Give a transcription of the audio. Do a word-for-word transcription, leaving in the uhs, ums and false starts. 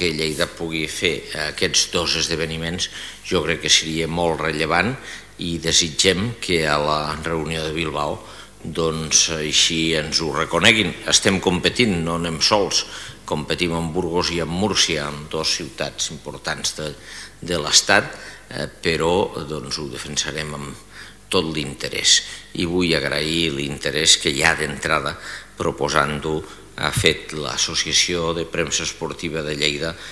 que Lleida pugui fer aquests dos esdeveniments jo crec que seria molt rellevant i desitgem que a la reunió de Bilbao doncs així ens ho reconeguin. Estem competint, no anem sols, competim amb Burgos i amb Múrcia, amb dues ciutats importants de, de l'Estat, eh, però doncs, ho defensarem amb tot l'interès. I vull agrair l'interès que ja d'entrada proposant-ho ha fet l'Associació de Premsa Esportiva de Lleida